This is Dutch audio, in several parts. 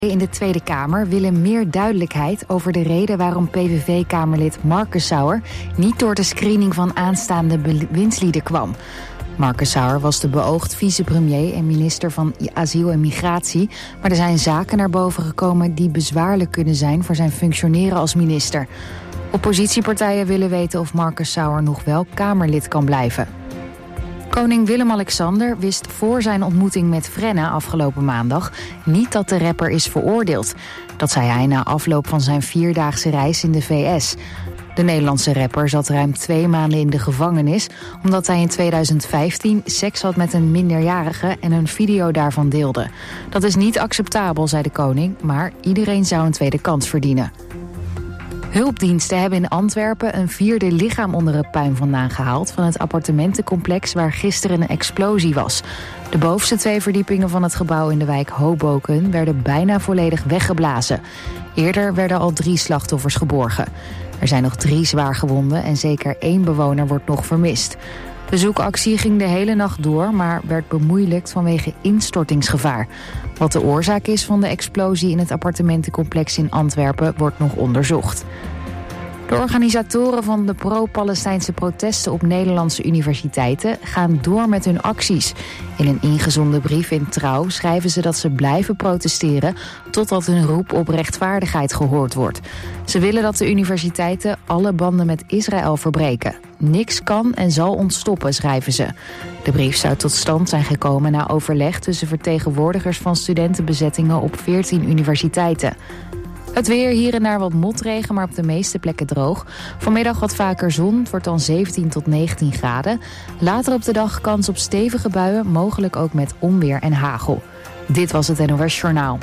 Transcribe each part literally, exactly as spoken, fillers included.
In de Tweede Kamer willen meer duidelijkheid over de reden waarom P V V-kamerlid Marcus Sauer niet door de screening van aanstaande bewindslieden kwam. Marcus Sauer was de beoogd vicepremier en minister van Asiel en Migratie, maar er zijn zaken naar boven gekomen die bezwaarlijk kunnen zijn voor zijn functioneren als minister. Oppositiepartijen willen weten of Marcus Sauer nog wel Kamerlid kan blijven. Koning Willem-Alexander wist voor zijn ontmoeting met Frenna afgelopen maandag niet dat de rapper is veroordeeld. Dat zei hij na afloop van zijn vierdaagse reis in de V S. De Nederlandse rapper zat ruim twee maanden in de gevangenis omdat hij in tweeduizend vijftien seks had met een minderjarige en een video daarvan deelde. Dat is niet acceptabel, zei de koning, maar iedereen zou een tweede kans verdienen. Hulpdiensten hebben in Antwerpen een vierde lichaam onder het puin vandaan gehaald van het appartementencomplex waar gisteren een explosie was. De bovenste twee verdiepingen van het gebouw in de wijk Hoboken werden bijna volledig weggeblazen. Eerder werden al drie slachtoffers geborgen. Er zijn nog drie zwaargewonden en zeker één bewoner wordt nog vermist. De zoekactie ging de hele nacht door, maar werd bemoeilijkt vanwege instortingsgevaar. Wat de oorzaak is van de explosie in het appartementencomplex in Antwerpen wordt nog onderzocht. De organisatoren van de pro-Palestijnse protesten op Nederlandse universiteiten gaan door met hun acties. In een ingezonden brief in Trouw schrijven ze dat ze blijven protesteren totdat hun roep op rechtvaardigheid gehoord wordt. Ze willen dat de universiteiten alle banden met Israël verbreken. Niks kan en zal ons stoppen, schrijven ze. De brief zou tot stand zijn gekomen na overleg tussen vertegenwoordigers van studentenbezettingen op veertien universiteiten. Het weer, hier en daar wat motregen, maar op de meeste plekken droog. Vanmiddag wat vaker zon, het wordt dan zeventien tot negentien graden. Later op de dag kans op stevige buien, mogelijk ook met onweer en hagel. Dit was het N O S Journaal.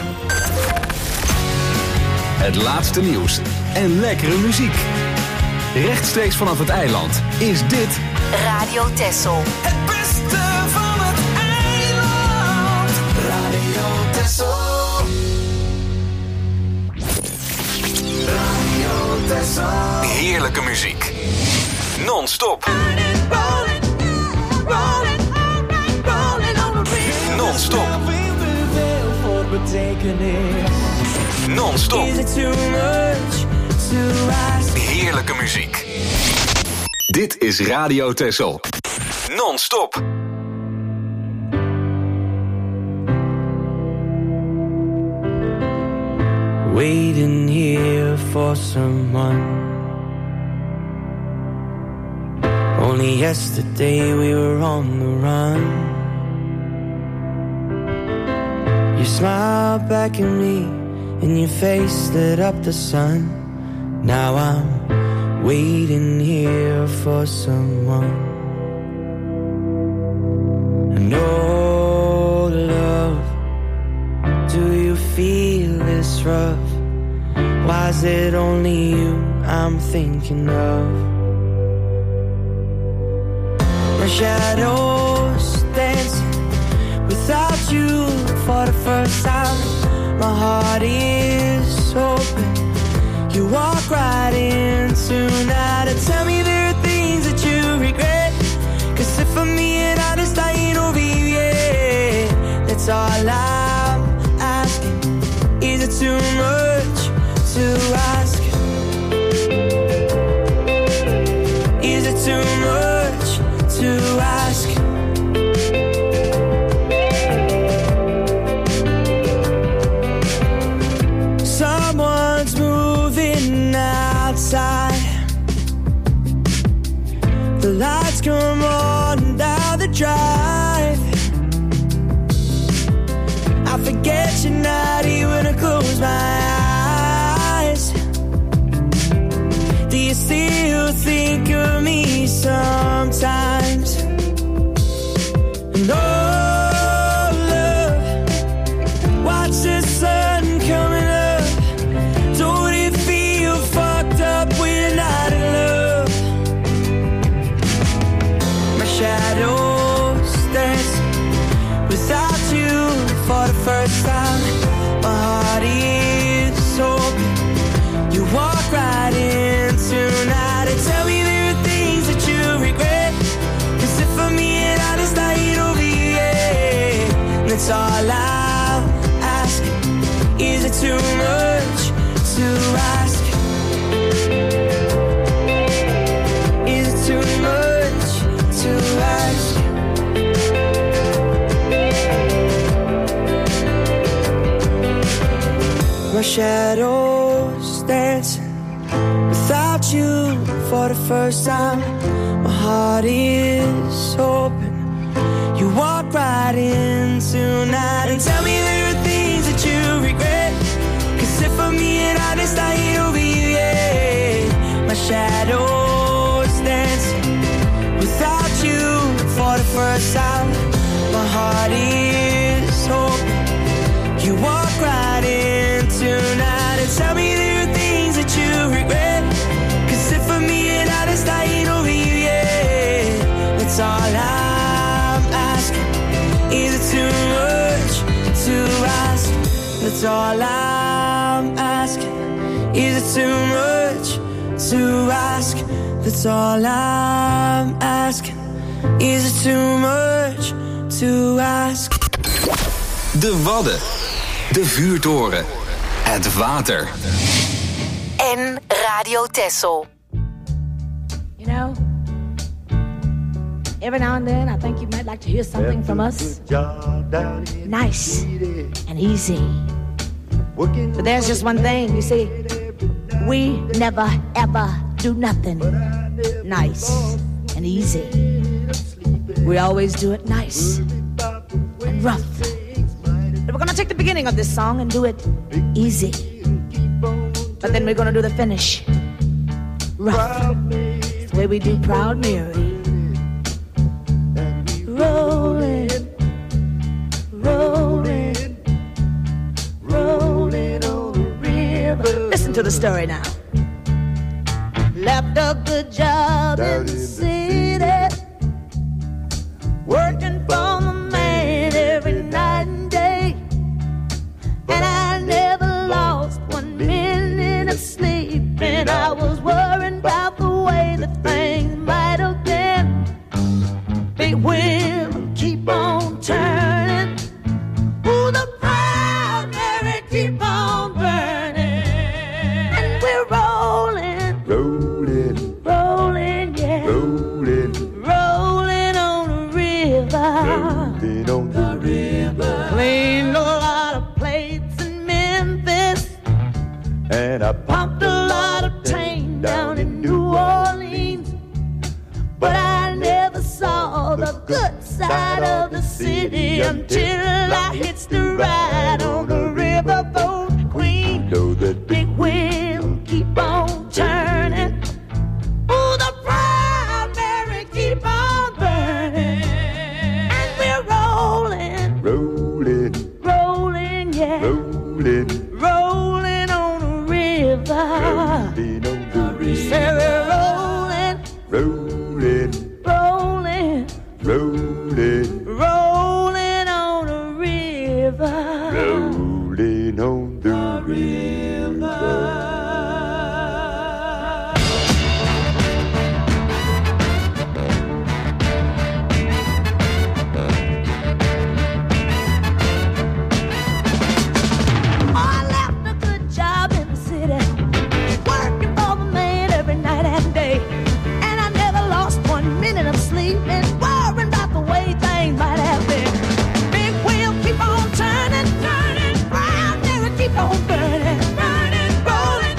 Het laatste nieuws en lekkere muziek. Rechtstreeks vanaf het eiland is dit Radio Texel. Het beste van het eiland. Radio Texel. heerlijke muziek. Non-stop. Non-stop. Non-stop. Heerlijke muziek. Dit is Radio Texel. Non-stop. Waiting here for someone. Only yesterday we were on the run. You smiled back at me and your face lit up the sun. Now I'm waiting here for someone. And oh love, do you feel this rough? Why is it only you I'm thinking of? My shadows dancing without you for the first time. My heart is open. You walk right in tonight and tell me there are things that you regret. Cause if I'm being honest, I ain't over you yet. That's all I'm asking. Is it too much to ask? Is it too much to ask? Someone's moving outside. The lights come on down the drive. I forget you're not here when I close my eyes. Do you still think of me sometimes? And oh, love, watch the sun coming up. Don't it feel fucked up when you're not in love? My shadows dance without you for the first time. My heart is open. You walk right in tonight and tell me there are things that you regret. Cause if I'm being honest, I ain't over you yet. That's all I'm asking. Is it too much to ask? Is it too much to ask? My shadows dancing without you for the first time. My heart is open. You walk right in tonight and tell me there are things that you regret. Cause if I'm being honest, I ain't over you yet. My shadows dancing without you for the first time. My heart is open. You walk right in tonight and tell me there are things that you regret. Cause if I'm being honest, I ain't over you yet. That's all I'm asking. Is it too much to ask? That's all I'm asking. Is it too much to ask? That's all I'm asking. Is it too much to ask? De Wadden. De vuurtoren. Het water. En Radio Texel. You know, every now and then I think you might like to hear something from us. Nice and easy. But there's just one thing, you see. We never ever do nothing nice and easy. We always do it nice and rough. But we're gonna take the beginning of this song and do it easy. But then we're gonna do the finish rough. It's the way we do Proud Mary. Rolling, rolling, rolling on the river. Listen to the story now. Left a good job in the city, working for the man every night and day. And I never lost one minute of sleep. And I was worried about the way that things might have been. Big wheel keep on turning. Ooh, the Proud Mary keep on burning. And we're rolling, Rolling, rolling, yeah, rolling, rolling on the river. rolling on the river. Cleaned a lot of plates in Memphis, And I pumped a lot of tang down in New Orleans. But I never saw the good side of the city until I hits the ride on the riverboat queen. know that Big wheel keep on turning. Ooh, the Proud Mary keep on burning. And we're rolling, rolling, rolling, yeah, rolling, rolling on the river. rolling on the river. Say we're rolling, Rolling, rolling, rolling, rolling on the river. rolling on the river. I left a good job in the city, working for the man every night and day. And I never lost one minute of sleep and worrying about the way things might have been. Big wheel keep on turning, turning, Proud Mary keep on burning, burning, rolling,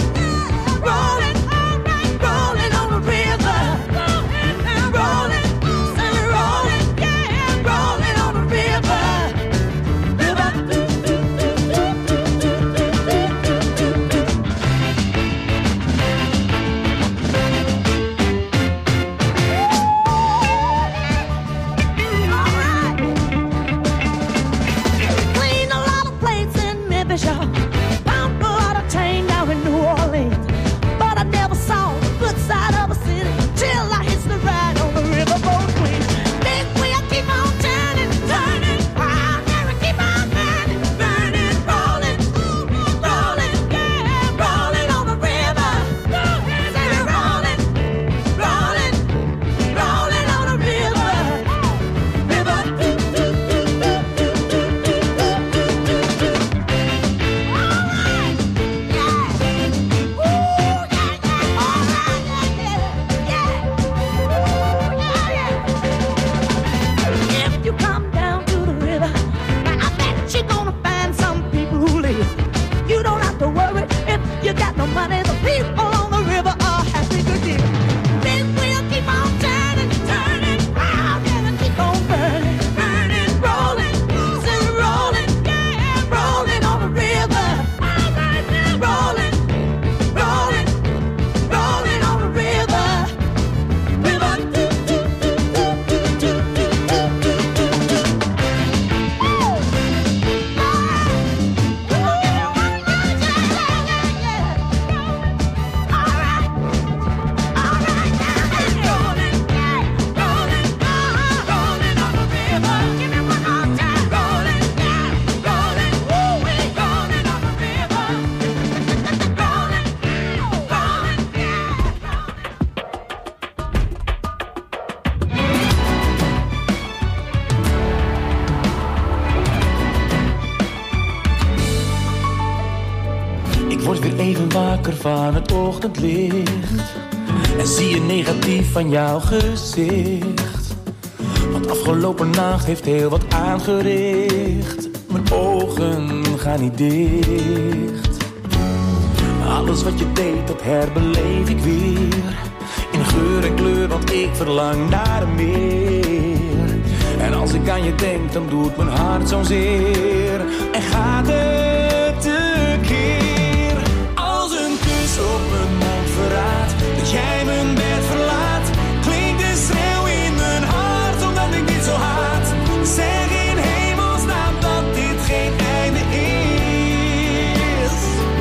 Ik word weer even wakker van het ochtendlicht en zie je negatief van jouw gezicht. Want afgelopen nacht heeft heel wat aangericht. Mijn ogen gaan niet dicht. Alles wat je deed, dat herbeleef ik weer. In geur en kleur, want ik verlang naar meer. En als ik aan je denk, dan doet mijn hart zo'n zeer. En gaat het tekeer. Als een kus op mijn mond verraadt dat jij mijn bed verlaat, klinkt de schreeuw in mijn hart omdat ik dit zo haat. Zeg in hemelsnaam dat dit geen einde is.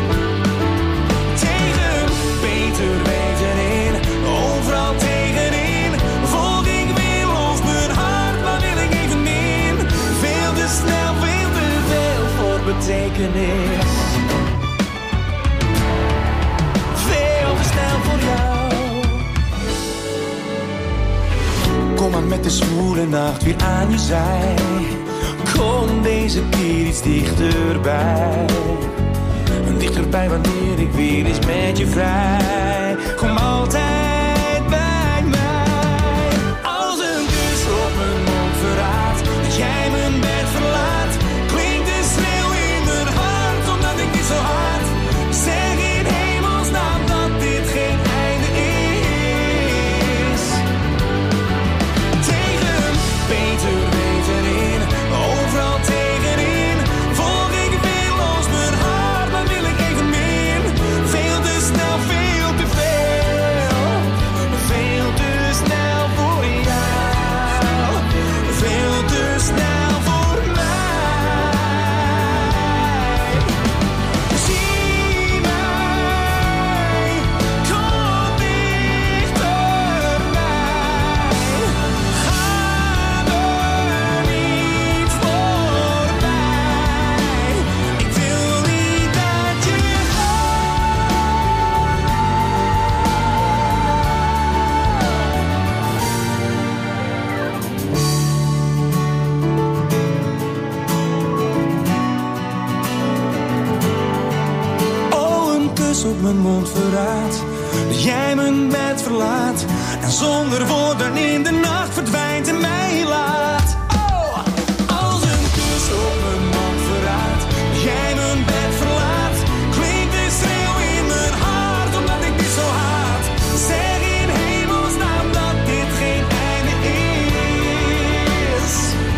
Tegen beter weten in, overal tegenin, volg ik weer los mijn hart, maar wil ik even min. Veel te snel, veel te veel voor betekenis. Veel te snel voor jou. Kom maar met de zwoele nacht weer aan je zij. Kom deze keer iets dichterbij. Dichterbij wanneer ik weer eens met je vrij. Kom altijd bij mij. Als een kus op mijn mond verraadt dat jij mijn bed verlaat, klinkt de schreeuw in mijn hart omdat ik dit zo haat. Zeg in hemelsnaam dat dit geen einde is. Tegen beter weten in, overal tegenin, volg ik weer los mijn hart, maar wil ik even min. Veel te snel, veel te veel. Veel te snel voor jou. Veel te snel voor mij. Zie mij, kom dichterbij. Ga me niet voorbij. Ik wil niet dat je Oh, een kus op mijn mond verraadt dat jij mijn bed verlaat en zonder woorden in de nacht verdwijnt en mij laat. Oh, als een kus op mijn mond verraadt dat jij mijn bed verlaat, klinkt de schreeuw in mijn hart omdat ik dit zo haat. Zeg in hemelsnaam dat dit geen einde is.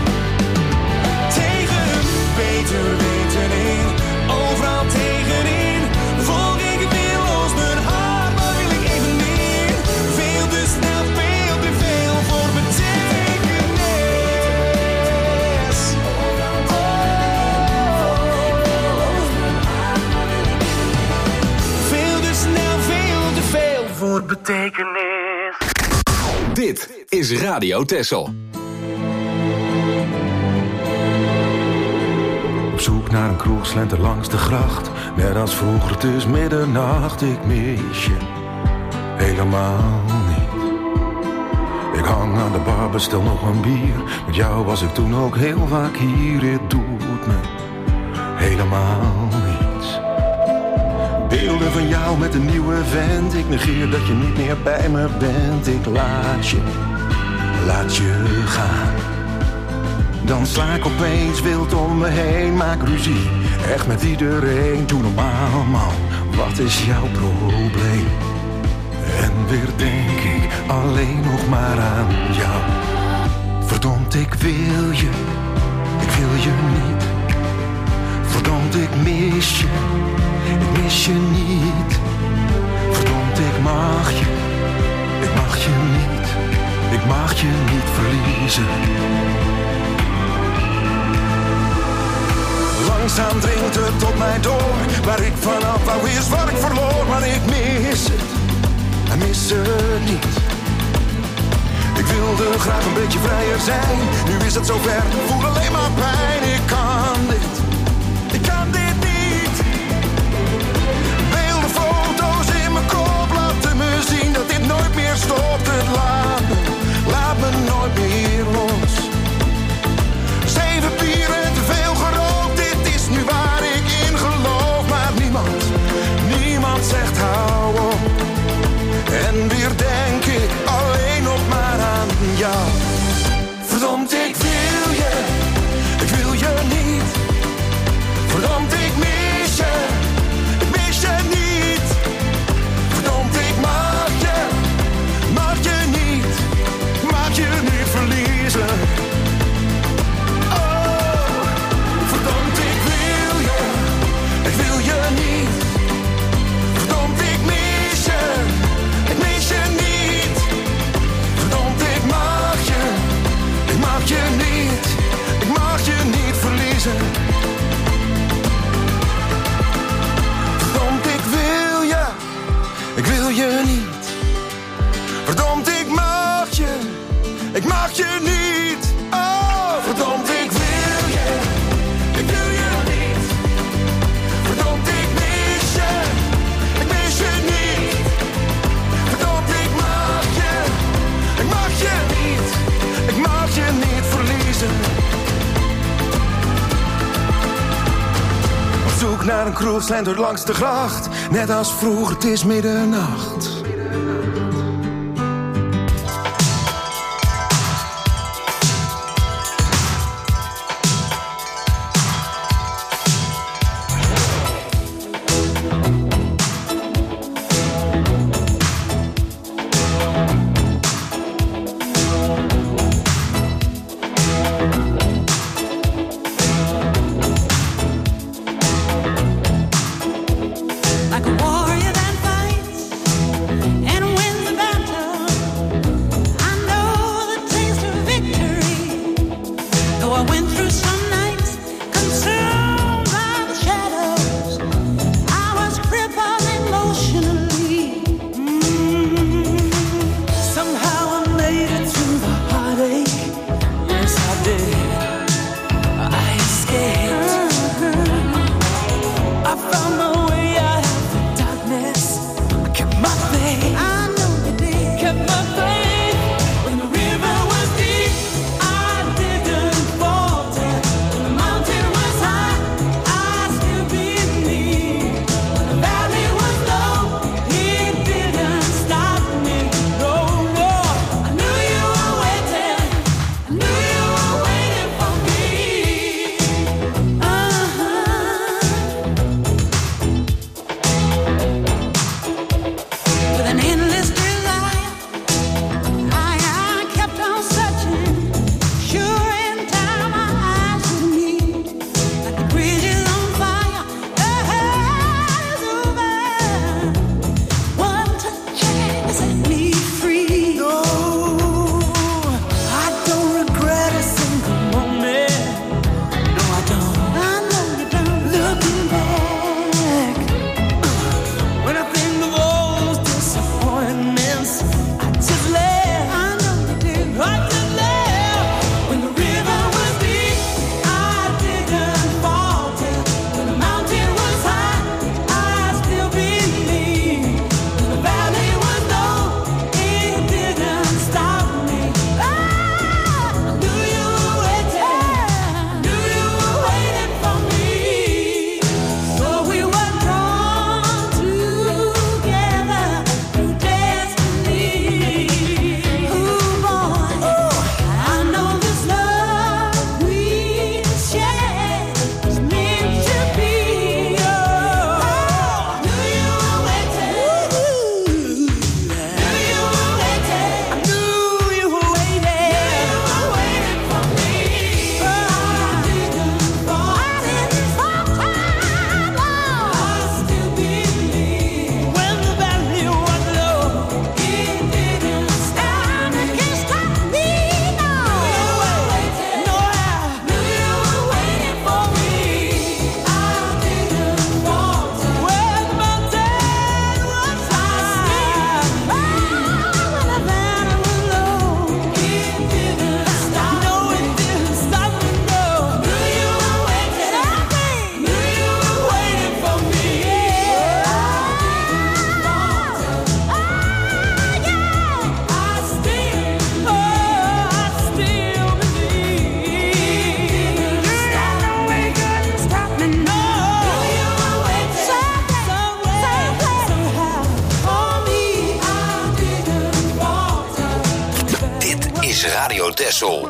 Tegen beter weten in, overal tegenin, volg ik weer los mijn hart, maar wil ik even meer. Veel te snel, veel te veel voor betekenis. Veel te snel, veel te veel voor betekenis. Dit is Radio Texel. Op zoek naar een kroeg, slenter langs de gracht. Net als vroeger, het is middernacht. Ik mis je helemaal niet. Ik hang aan de bar, bestel nog een bier. Met jou was ik toen ook heel vaak hier. Het doet me helemaal niets. Beelden van jou met een nieuwe vent. Ik negeer dat je niet meer bij me bent. Ik laat je, laat je gaan. Dan sla ik opeens wild om me heen. Maak ruzie, echt met iedereen. Doe normaal man, wat is jouw probleem? En weer denk ik alleen nog maar aan jou. Verdomd, ik wil je, ik wil je niet. Verdomd, ik mis je, ik mis je niet. Verdomd, ik mag je, ik mag je niet. Ik mag je niet verliezen. Langzaam dringt het tot mij door. Waar ik vanaf wou is wat ik verloor. Maar ik mis het, en mis het niet. Ik wilde graag een beetje vrijer zijn. Nu is het zover, ik voel alleen maar pijn. Ik kan dit, ik kan dit niet. Beelden, foto's in mijn kop laten me zien dat dit nooit meer stopt. Het laat me, laat me nooit meer los. Zeven bier en te veel gerookt. Dit is nu waar ik in geloof. Maar niemand, je niet. Oh, verdomd, ik wil je. Ik wil je niet. Verdomd, ik mis je. Ik mis je niet. Verdomd, ik mag je. Ik mag je niet. Ik mag je niet verliezen. Op zoek naar een kroeg, slentert langs de gracht. Net als vroeger, het is middernacht. Radio Texel.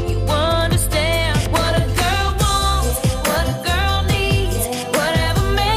What a girl wants, what a girl needs, whatever man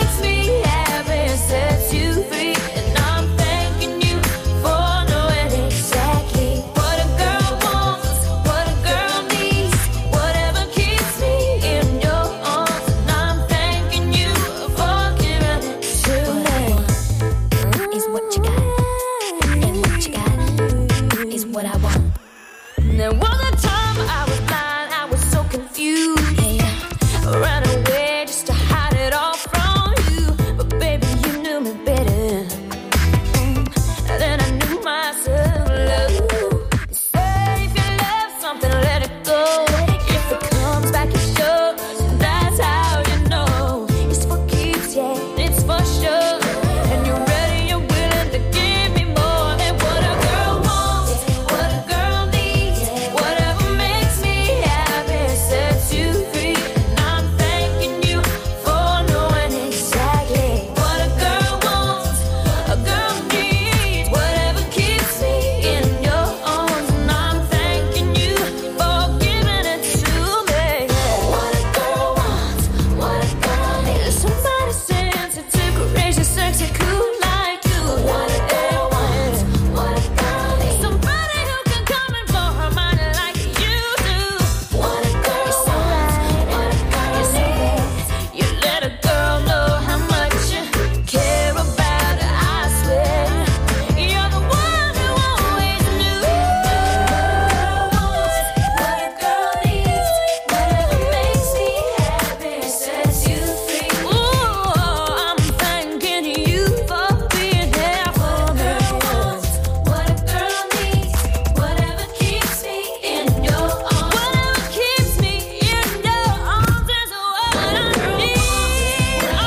There was a time I was blind, I was so confused. Yeah. Ran away just to hide it all from you. But baby, you knew me better than I knew myself. Love. They say if you love something, let it go. If it comes back, it shows. That's how you know. It's for keeps, yeah, it's for sure. And you're ready, you're willing to give me more than what a girl wants, what a girl needs. Whatever makes me happy sets you free. And I'm thanking you for knowing exactly what a girl wants, a girl needs. Whatever keeps me in your arms. And I'm thanking you for giving it to me. What a girl wants, what a girl needs. Somebody sensitive, courageous, sexy, cool like you. What a girl wants, what a girl needs. Somebody who can come and blow her mind like you do. What a girl wants, what a girl needs. You let a girl know how much you care about her, I swear. You're the one who always knew. What a girl needs, whatever makes me happy sets you free. Ooh, I'm thanking you for being there for me. What a girl needs, whatever keeps me in your arms. Whatever keeps me in your arms is what I need. Oh,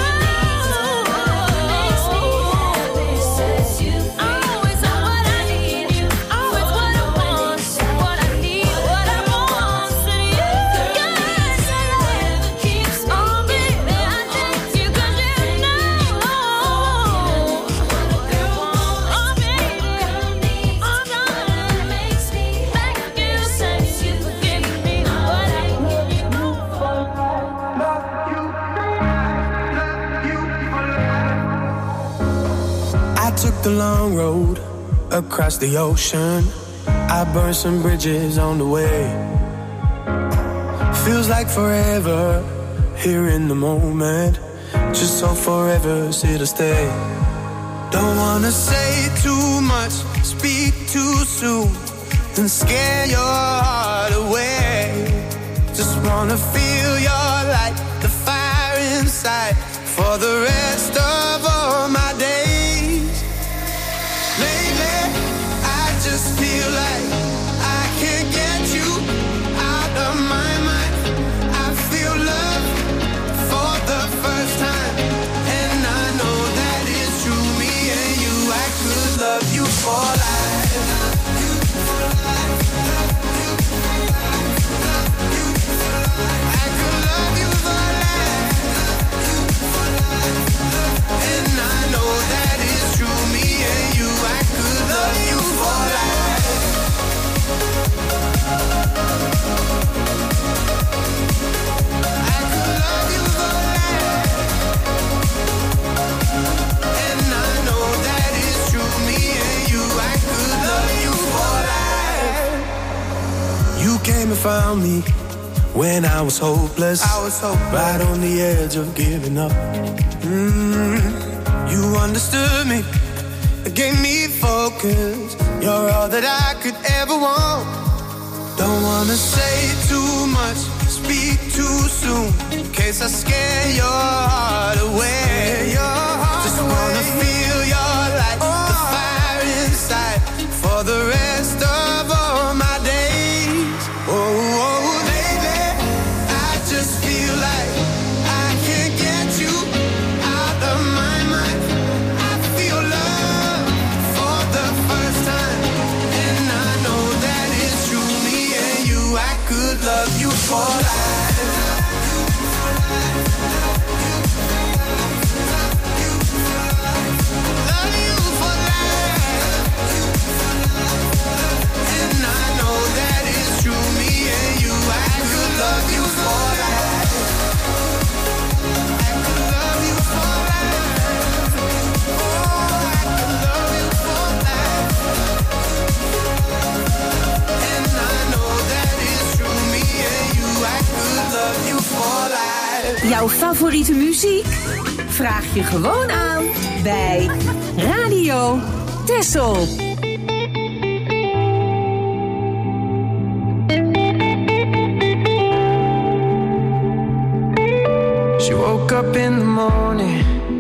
makes me happy sets you free. Oh, it's what I need. Oh, it's what I want, what I need, what I want. And you, yes, whatever keeps me. Oh, baby, I thank you 'cause you know what a girl wants. Oh, baby, oh, darling, makes me thank you, thank you for giving me what I need. I took the long road across the ocean. I burned some bridges on the way. Feels like forever here in the moment. Just so forever here to stay. Don't wanna say too much, speak too soon, and scare your heart away. Just wanna feel your light, the fire inside, for the rest of all my days. Lately, I just feel like I can't get you out of my mind. I feel love for the first time, and I know that it's true. Me and you, I could love you for life. Love you for life. Love you for life. Love you for life. I could love you for life. Love you for life. And I know that it's true. Me and you, I could love you for life. I could love you for life. And I know that it's true. Me and you, I could love you for life. You came and found me when I was hopeless. I was hopeless. Right on the edge of giving up. Mm, you understood me, gave me focus. You're all that I could ever want. Don't wanna say too much, speak too soon, in case I scare your heart away. Your heart Just away. Wanna feel your light, oh. The fire inside, for the rest of all my days. Oh, oh, baby, I just feel like I can't get you out of my mind. I feel love for the first time, and I know that it's true. Me and you, I could love you for life. Love you for life. And I know that it's true. Me and you, I could love you for life. I could love you for life. Oh, I could love you for life. And I know that it's true. Me and you, I could love you for life. Jouw favoriete muziek? Vraag je gewoon aan bij Radio Texel. woke up in the morning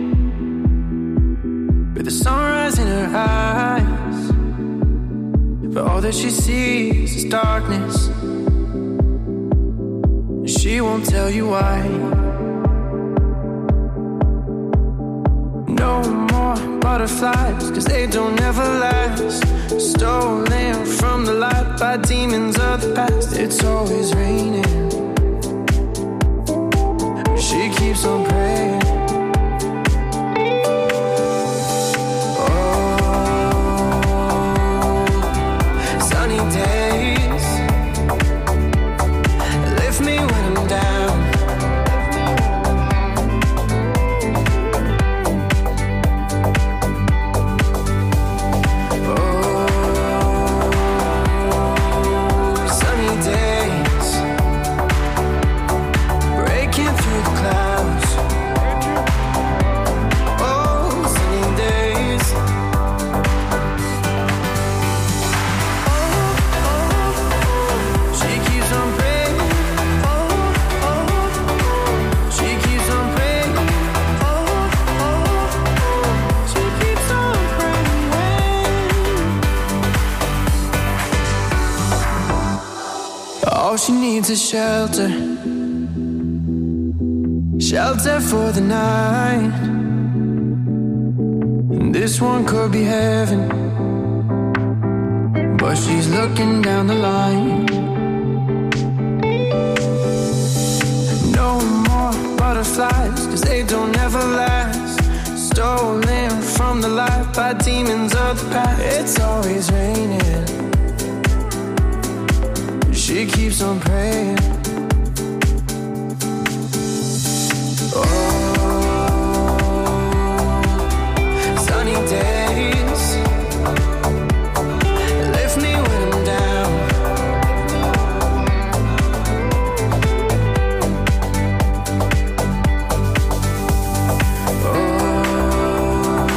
with the sunrise in her eyes, but all that she sees is darkness. She won't tell you why. No more butterflies, cause they don't ever last. Stolen from the light by demons of the past. It's always raining. She keeps on praying. Oh, sunny days lift me when I'm down. All she needs is shelter, shelter for the night. And this one could be heaven, but she's looking down the line. No more butterflies, cause they don't ever last. Stolen from the light by demons of the past. It's always raining. She keeps on praying. Oh, sunny days lift me when I'm down. Oh,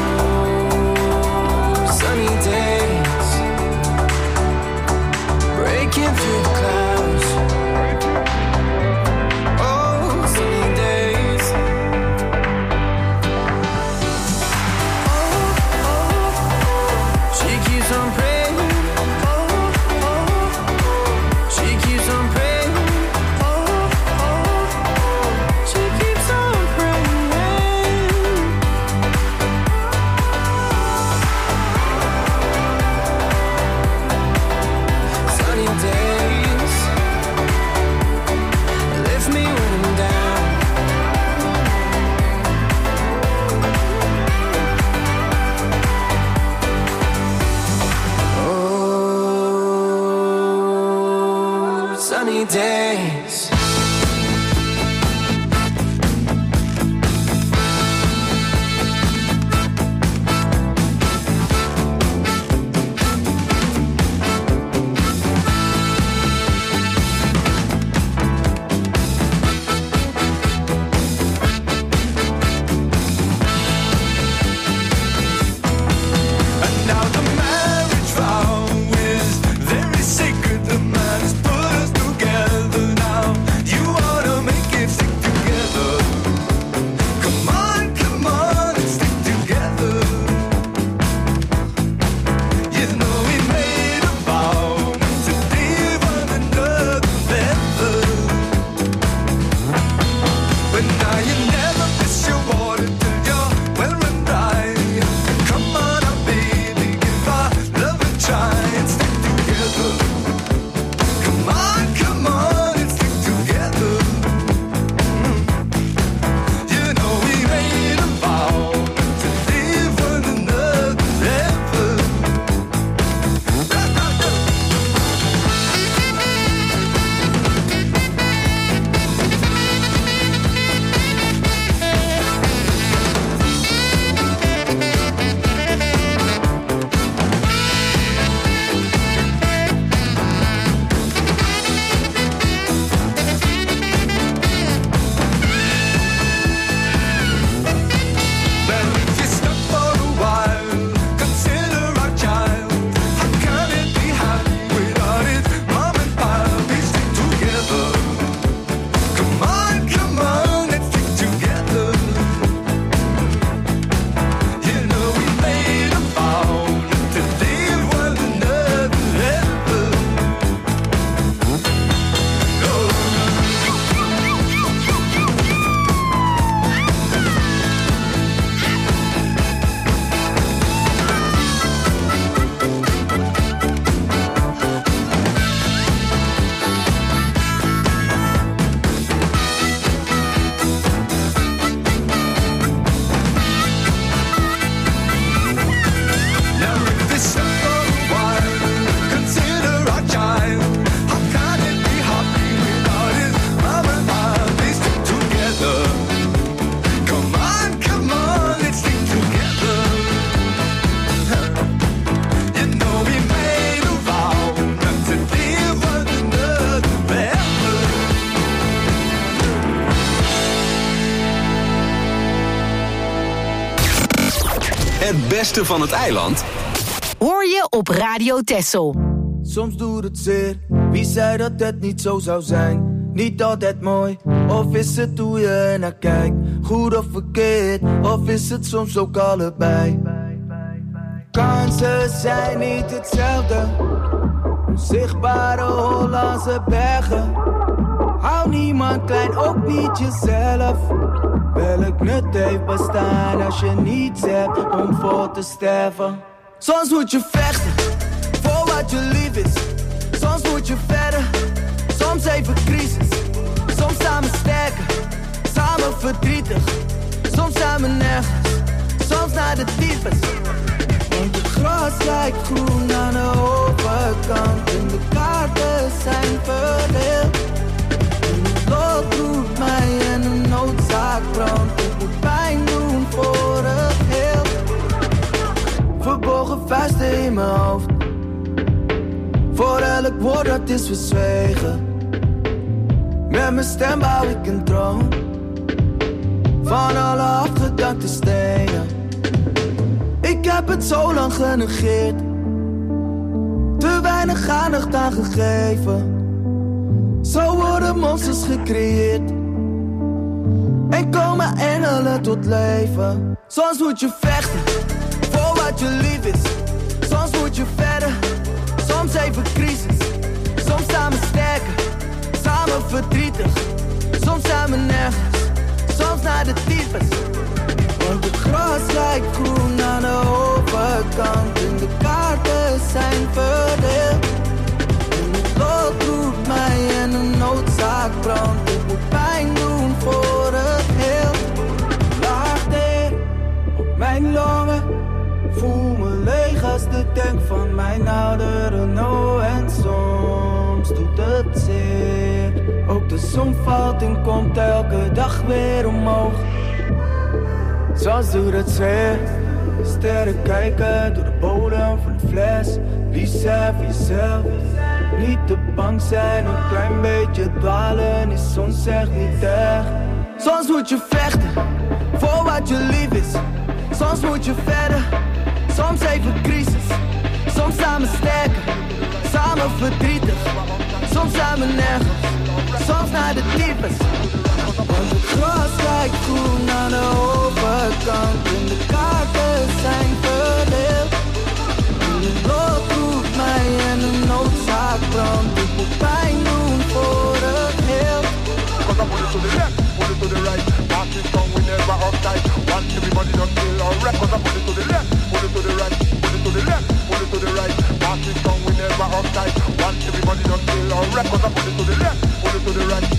sunny days breaking through the clouds. Oh, sunny days. Oh, oh, she keeps on praying. Oh, oh, she keeps on praying. Oh, oh, she keeps on praying. Sunny days lift me when I'm down. Oh, sunny days. And now the marriage vow is very sacred. The man has put us together now. You Het beste van het eiland hoor je op Radio Texel. Soms doet het zeer, wie zei dat het niet zo zou zijn? Niet altijd mooi, of is het hoe je naar kijkt? Goed of verkeerd, of is het soms ook allebei? Kansen zijn niet hetzelfde. Onzichtbare Hollandse bergen. Hou niemand klein, ook niet jezelf. Welk nut heeft bestaan als je niets hebt om voor te sterven? Soms moet je vechten voor wat je lief is. Soms moet je verder, soms even crisis. Soms samen sterker, samen verdrietig. Soms samen nergens, soms naar de tyfus. Want het gras lijkt groen aan de overkant en de kaarten zijn verdeeld. En het lot doet mij en de noodzaak brandt. Ik moet pijn doen voor het heel. Verborgen vuisten in mijn hoofd. Voor elk woord dat is verzwegen. Met mijn stem bouw ik een troon. Van alle afgedankte stenen. Ik heb het zo lang genegeerd. Te weinig aandacht aan gegeven. Zo worden monsters gecreëerd. En komen engelen tot leven. Soms moet je vechten voor wat je lief is. Soms moet je verder, soms even crisis. Soms samen sterker, samen verdrietig. Soms samen nergens, soms naar de tyfus. Want het gras lijkt groen aan de overkant en de kaarten zijn verdeeld. En het lot doet mij en de noodzaak brandt. Ik moet pijn doen voor het heel. Laag neer op mijn longen. Voel me leeg als de tank van mijn oude Renault. En soms doet het zeer. Ook de zon valt en komt elke dag weer omhoog. Soms doet het zeer. Sterren kijken door de bodem van de fles. Lief zijn voor jezelf. Niet te bang zijn, een klein beetje dwalen is soms echt niet erg. Soms moet je vechten voor wat je lief is. Soms moet je verder, soms even crisis. Soms samen sterker, samen verdrietig. Soms samen nergens, soms naar de tyfus. Want het gras lijkt groen aan de overkant en de kaarten zijn verdeeld. En het lot doet mij en de noodzaak brandt. Ik moet pijn doen voor het heel. Cause I put it to the left, put it to the right. Marching strong, we never uptight. Want everybody don't feel alright. Cause I put it to the left, put it to the right. Put it to the left, put it to the right. Marching strong, we never uptight. Want everybody don't feel alright. Cause I put it to the left, put it to the right.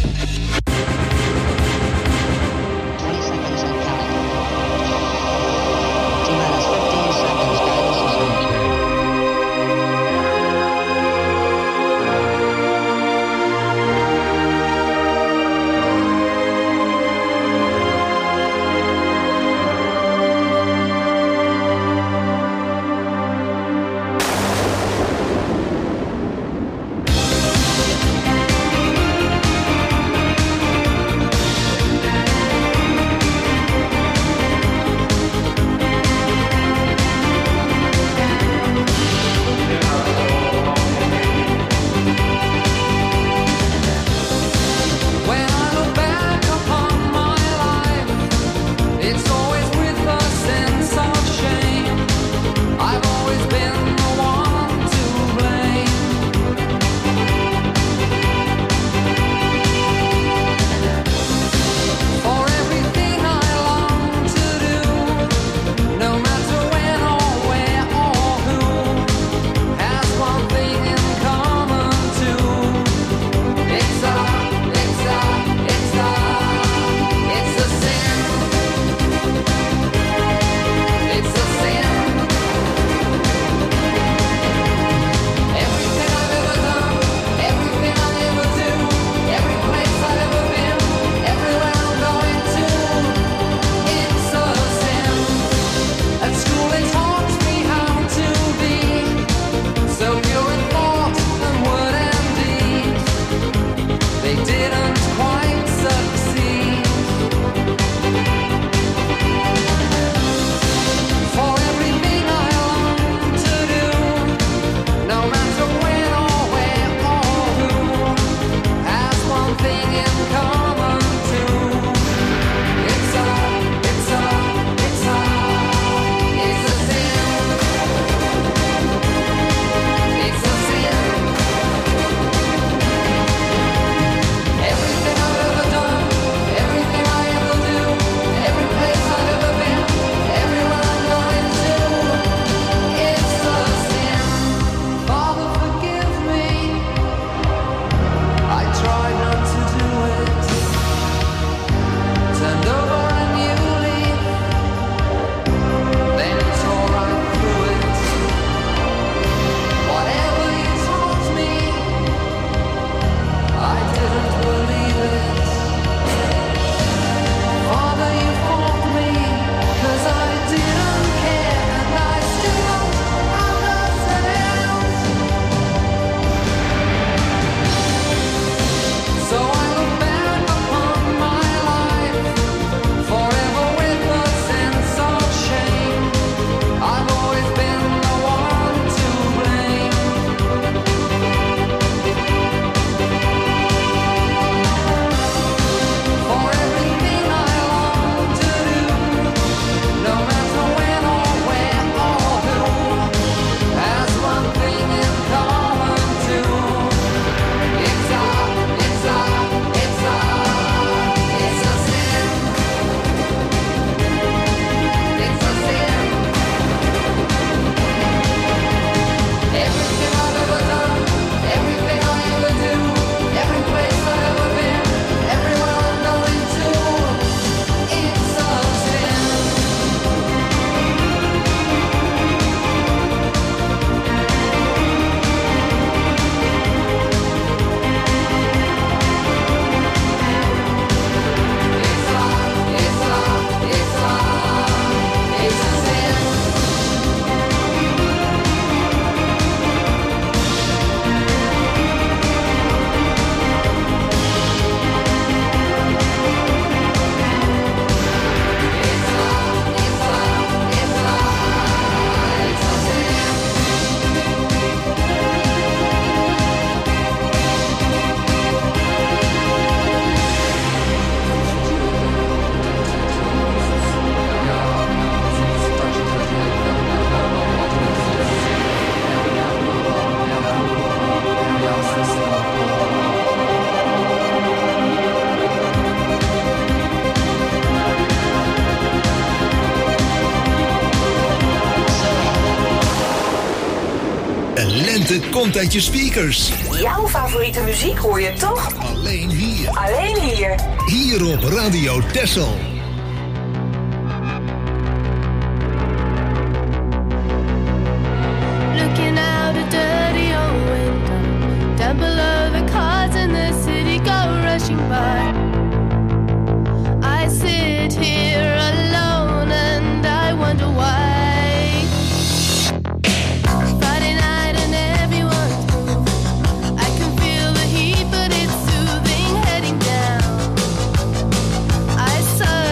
komt uit je speakers. Jouw favoriete muziek hoor je toch? Alleen hier. Alleen hier. Hier op Radio Texel. Looking out a dirty old window, down below the cars in the city go rushing by. I sit here alone and I wonder why. Friday night and everyone's moving. I can feel the heat, but it's soothing heading down. I saw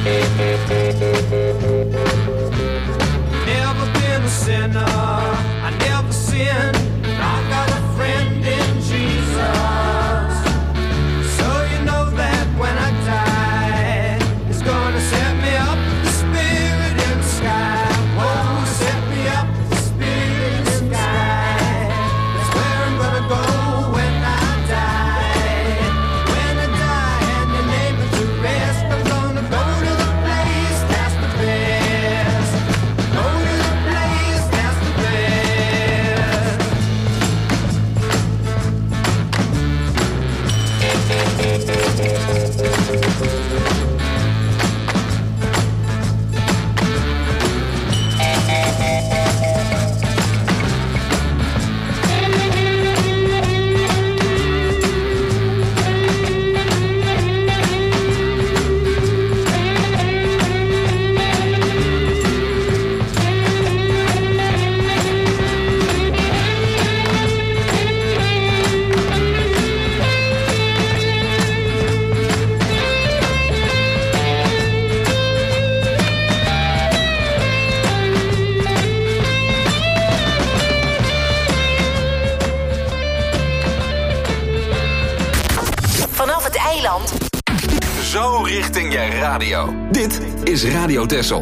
Never been a sinner, I never sinned. I got a friend in Jesus. So you know that when I die, it's gonna set me up, the spirit in the sky. Oh, set me up, the spirit in the sky. That's where I'm gonna go when I die. When I die and the name is to rest, I'm gonna go to the place that's the best. Go to the place that's the best. Vanaf het eiland. Zo richting je radio. Dit is Radio Texel.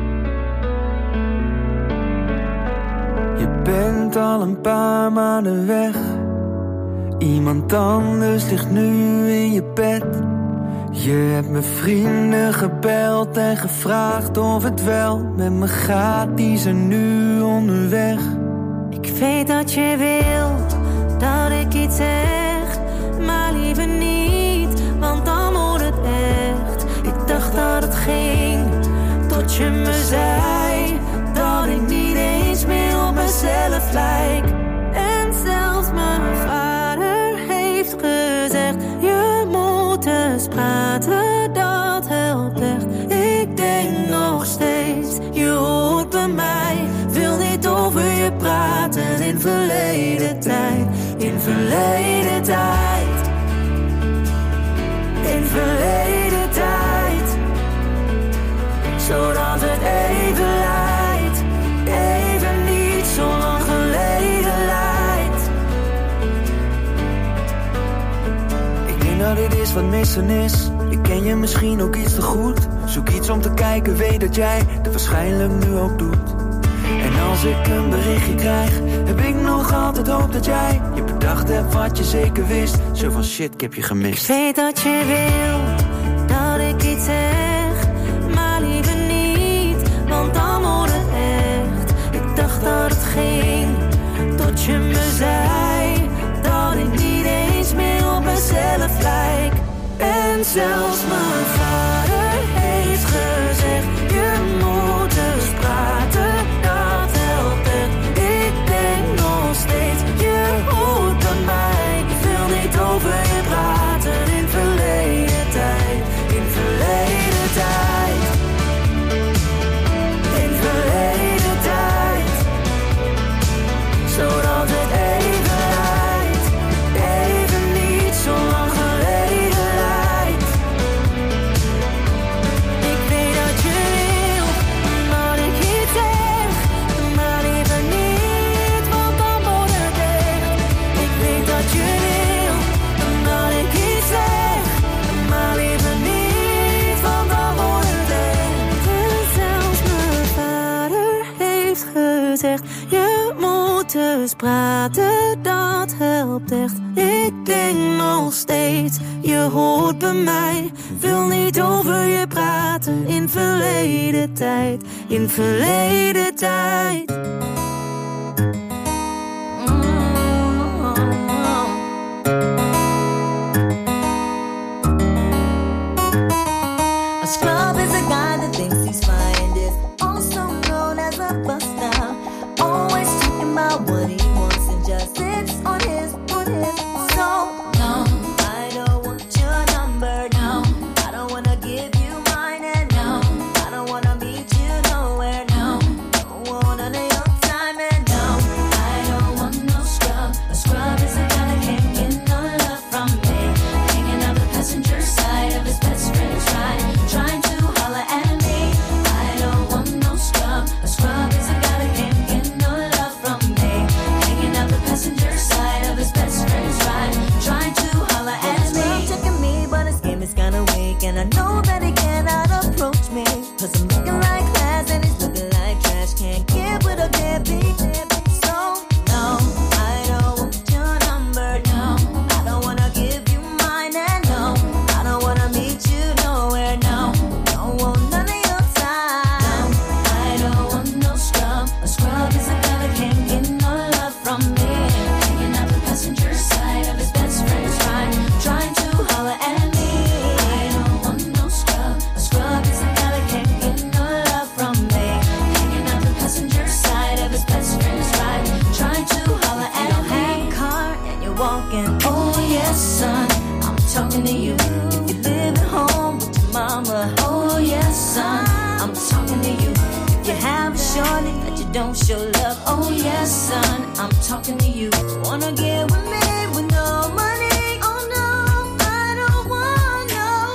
Je bent al een paar maanden weg. Iemand anders ligt nu in je bed. Je hebt mijn vrienden gebeld en gevraagd of het wel met me gaat. Die zijn nu onderweg. Ik weet dat je wil dat ik iets zeg, maar liever niet, want dan moet het echt. Ik dacht dat het ging, tot je me zei dat ik niet eens meer op mezelf lijk. En zelfs mijn vader heeft gezegd, je moet eens praten, dat helpt echt. Ik denk nog steeds, je hoort bij mij, wil niet over je praten in verleden tijd, in verleden tijd, in verleden tijd, zodat het even lijkt, even niet zo lang geleden lijkt. Ik denk dat dit is wat missen is. Ik ken je misschien ook iets te goed. Zoek iets om te kijken, weet dat jij het waarschijnlijk nu ook doet. En als ik een berichtje krijg, heb ik nog altijd hoop dat jij je bedacht hebt wat je zeker wist. Zo van shit, ik heb je gemist. Ik weet dat je wil dat ik iets zeg, maar liever niet, want dan moet het echt. Ik dacht dat het ging, tot je me zei dat ik niet eens meer op mezelf lijk. En zelfs mijn vader heeft gezegd, je moet eens praten, dat helpt echt. Ik denk nog steeds, je hoort bij mij. Ik wil niet over je praten in verleden tijd, in verleden tijd, in verleden tijd, zodat het even lijkt, even niet zo lang geleden lijkt. Ik weet dat je wil dat ik iets zeg, maar liever niet, want dan wordt het echt. Ik weet dat je wil dat ik iets zeg, maar liever niet, want dan wordt het echt. En zelfs mijn vader heeft gezegd, je moet eens praten, dat helpt echt. Ik denk nog steeds, je hoort bij mij, wil niet over je praten in verleden tijd, in verleden tijd. A scrub is a guy that thinks he's fine, is also known as a buster. Always talking about what he wants and just sits on his, on his. So no, I don't want your number. No, I don't wanna give you mine, and no, I don't wanna meet you nowhere. No, don't want none of your time. yes, son, I'm talking to you. If you have a shorty that you don't show love, oh yes, son, I'm talking to you. Wanna get with me with no money? Oh no, I don't want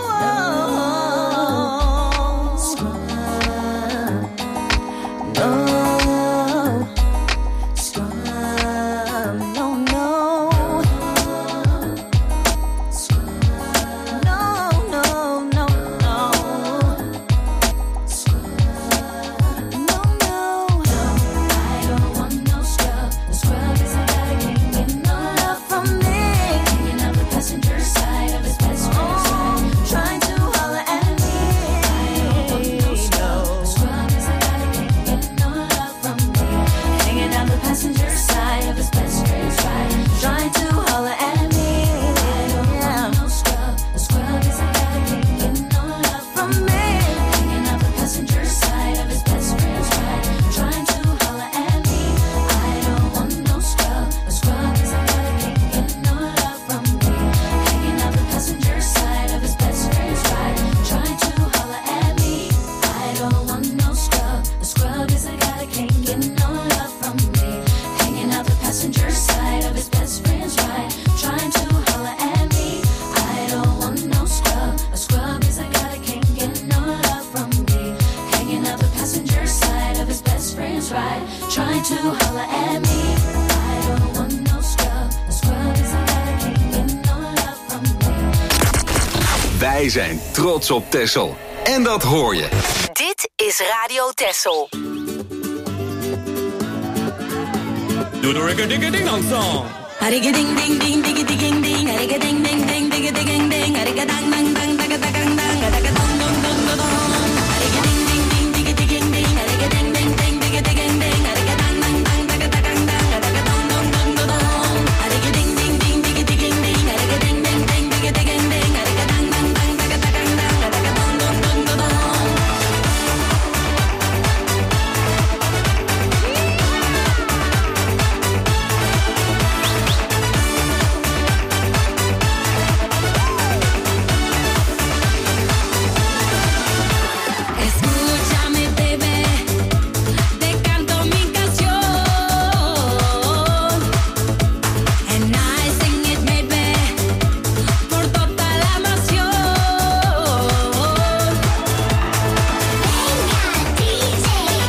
no scrub. No scrub, no, no. Scrub, no, no, no, no. Scrub, no, no. No, I don't want no scrub. The scrub is a guy that can't get no love from me. Hanging out the passenger side of his best friend's ride, trying to holler at me. I don't want no scrub. The scrub is a guy that can't get no love from me. Hanging out the passenger side of his best friend's ride, trying to holler at me. I don't want no scrub. The scrub is a guy that can't get no love from me. Hanging out the passenger side of his best friend's ride, trying to holler at me. I don't want no scrub. A scrub is a guy that can't get no love from me. Hanging out the passenger side of his best friend's ride, trying to holler at me. I don't want no scrub. A scrub is a guy that can't get no love from me. Hanging out the passenger side of his best friend's ride, trying to holler at me. I don't want no scrub. A scrub is a guy that can't get no love from me. Hanging out the passenger side of his best friend's ride, trying to holler at me. I don't want no scrub. A scrub is a guy that can't get no love from me. Wij zijn trots op Texel. En dat hoor je. Dit is Radio Texel. Doe de reggae-digga-ding-dong song. Harigga-ding-ding-ding, digga-ding-ding, harigga-ding-ding-ding, digga-ding-ding-ding, harigga-dang-dang-dang, dagga-dang-dang, dagga-dong-dong-dong-dong. Harigga-ding-ding-ding, digga-ding-ding, harigga-ding-ding-ding, digga-ding-ding-ding, harigga-dang-dang-dang, dagga-dang-dang, dagga-dong-dong-dong-dong. Harigga-ding-ding-ding, digga-ding-ding, harigga-ding-ding-ding, digga-ding-ding-ding, harigga-dang-dang-dang, dagga-dang-dang, dagga-dong-dong-dong-dong. Escúchame, baby, te canto mi canción. And I sing it, baby, por toda la nación. Venga, D J,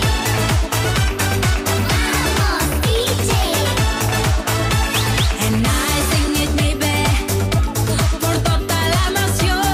vamos, D J. And I sing it, baby, por toda la nación.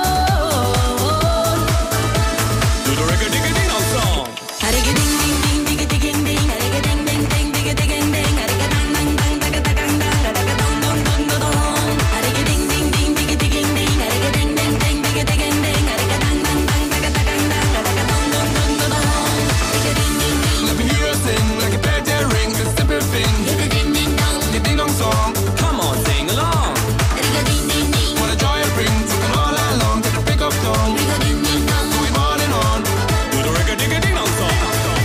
Do the reggae-digga-ding-dong song. Harigga-ding-ding-ding, digga-ding-ding, harigga-ding-ding-ding, digga-ding-ding-ding, harigga-dang-dang-dang, dagga-dang-dang, dagga-dong-dong-dong-dong. Harigga-ding-ding-ding, digga-ding-ding, harigga-ding-ding-ding, digga-ding-ding-ding, harigga-dang-dang-dang, dagga-dang-dang, dagga-dong-dong-dong-dong. Digga-ding-ding-ding, Let me hear you sing like a birthday ring, a simple thing. digga-ding-ding-dong, The ding dong song, Come on, sing along. digga-ding-ding-ding, what a joy it brings. You can all along to the pick up tone. digga-ding-ding-dong. Going on and on. Do the reggae-digga-ding-dong song.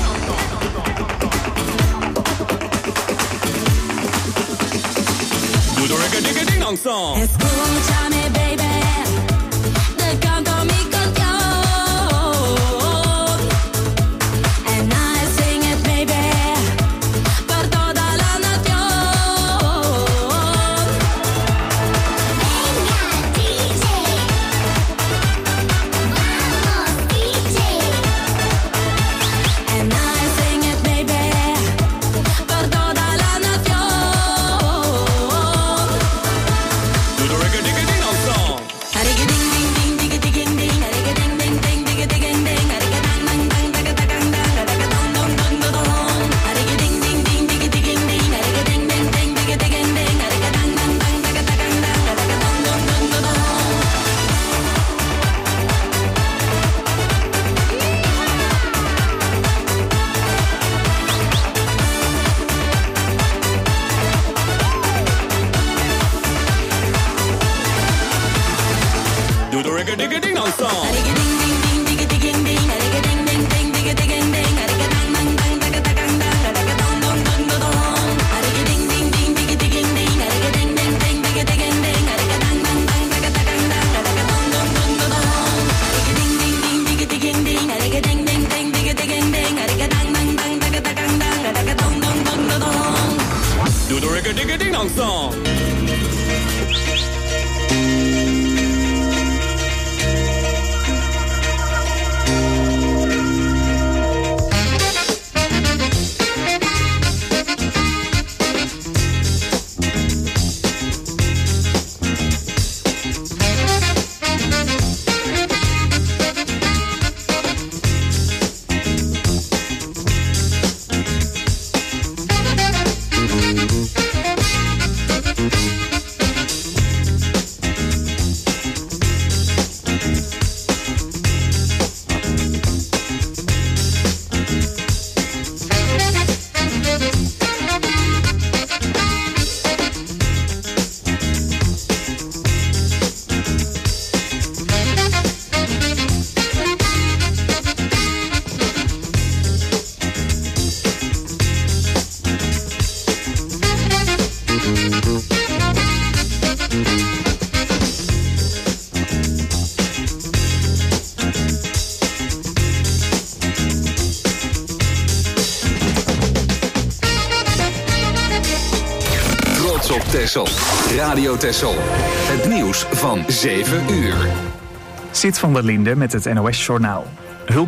Do the reggae-digga-ding-dong song. Escúchame, baby, te canto mi canción. And I sing it, baby, por toda la nación. Venga, D J, vamos, D J. And I sing it, baby, por toda la nación. Do the reggae-digga-ding-dong reggae digga ding dong song. Texel. Radio Texel. Het nieuws van zeven uur. Zit van der Linde met het N O S Journaal.